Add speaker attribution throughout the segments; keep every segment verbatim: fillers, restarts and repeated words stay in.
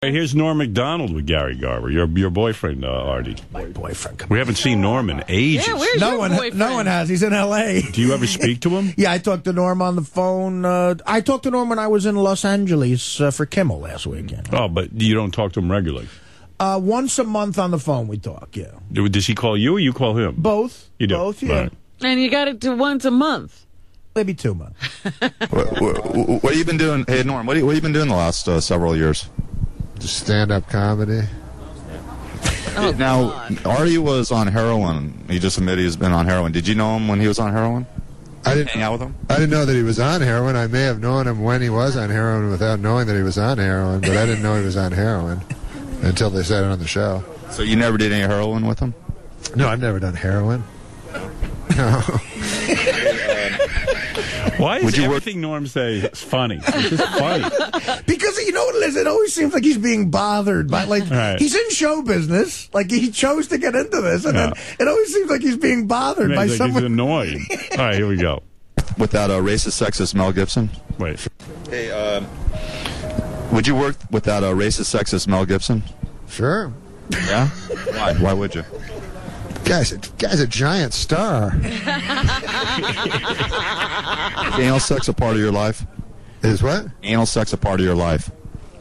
Speaker 1: Hey, here's Norm Macdonald with Gary Garver, your your boyfriend, uh, Artie.
Speaker 2: My boyfriend.
Speaker 1: We haven't seen Norm in ages.
Speaker 3: Yeah, where's
Speaker 2: No
Speaker 3: your
Speaker 2: one,
Speaker 3: boyfriend?
Speaker 2: no one has. He's in L A
Speaker 1: Do you ever speak to him?
Speaker 2: Yeah, I talked to Norm on the phone. Uh, I talked to Norm when I was in Los Angeles uh, for Kimmel last weekend.
Speaker 1: Oh, but you don't talk to him regularly.
Speaker 2: Uh, once a month on the phone we talk, yeah.
Speaker 1: Do- Does he call you or you call him?
Speaker 2: Both.
Speaker 1: You do?
Speaker 2: Both, yeah.
Speaker 1: Right.
Speaker 3: And you got it to once a month.
Speaker 2: Maybe two months.
Speaker 4: what, what, what have you been doing? Hey, Norm, what, do you, what have you been doing the last uh, several years?
Speaker 5: Just stand-up comedy.
Speaker 3: Oh,
Speaker 4: now,
Speaker 3: God.
Speaker 4: Artie was on heroin. He just admitted he's been on heroin. Did you know him when he was on heroin?
Speaker 5: I didn't
Speaker 4: Hang out with him?
Speaker 5: I didn't know that he was on heroin. I may have known him when he was on heroin without knowing that he was on heroin, but I didn't know he was on heroin until they said it on the show.
Speaker 4: So you never did any heroin with him?
Speaker 5: No, I've never done heroin. No.
Speaker 1: Why is
Speaker 4: Would you work-
Speaker 1: everything Norm says funny? It's just funny.
Speaker 2: Because, you know what it is? It always seems like he's being bothered by, like,
Speaker 1: Right.
Speaker 2: he's in show business. Like, he chose to get into this, and
Speaker 1: Yeah.
Speaker 2: then it always seems like he's being bothered
Speaker 1: He's
Speaker 2: by
Speaker 1: like,
Speaker 2: someone.
Speaker 1: he's annoyed. All right, here we go.
Speaker 4: With that uh, racist, sexist Mel Gibson?
Speaker 1: Wait.
Speaker 4: Hey, um, would you work with that uh, racist, sexist Mel Gibson?
Speaker 5: Sure.
Speaker 4: Yeah? Why? Why would you?
Speaker 5: Guy's a, guy's a giant star.
Speaker 4: Is anal sex a part of your life?
Speaker 5: Is what?
Speaker 4: Anal sex a part of your life?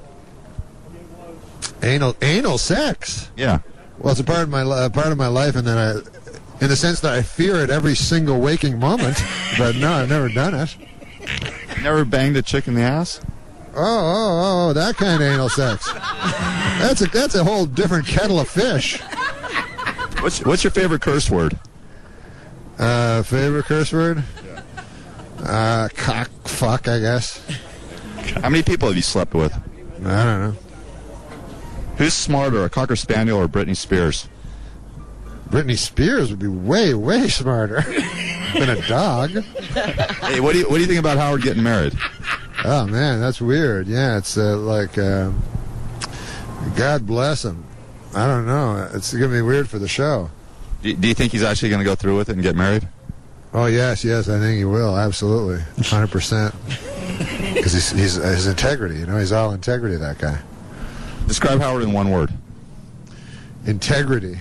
Speaker 5: Anal anal sex.
Speaker 4: Yeah.
Speaker 5: Well, it's a part of my li- a part of my life, and then I, in the sense that I fear it every single waking moment. But no, I've never done it.
Speaker 4: Never banged a chick in the ass?
Speaker 5: Oh, oh, oh, that kind of anal sex. That's a that's a whole different kettle of fish.
Speaker 4: What's what's your favorite curse word?
Speaker 5: Uh, favorite curse word? Uh, cock, fuck, I guess.
Speaker 4: How many people have you slept with?
Speaker 5: I don't know.
Speaker 4: Who's smarter, a Cocker Spaniel or Britney Spears?
Speaker 5: Britney Spears would be way, way smarter than a dog.
Speaker 4: Hey, what do you what do you think about Howard getting married?
Speaker 5: Oh man, that's weird. Yeah, it's uh, like, uh, God bless him. I don't know. It's gonna be weird for the show.
Speaker 4: Do, do you think he's actually going to go through with it and get married?
Speaker 5: Oh yes, yes, I think he will. Absolutely, one hundred percent. Because he's, he's his integrity. You know, he's all integrity. That guy.
Speaker 4: Describe Howard in one word.
Speaker 5: Integrity.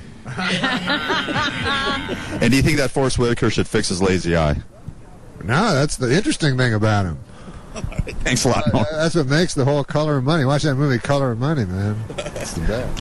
Speaker 4: And do you think that Forrest Whitaker should fix his lazy eye?
Speaker 5: No, that's the interesting thing about him.
Speaker 4: Thanks a lot, Norm.
Speaker 5: That's what makes the whole Color of Money. Watch that movie, Color of Money, man. It's the best.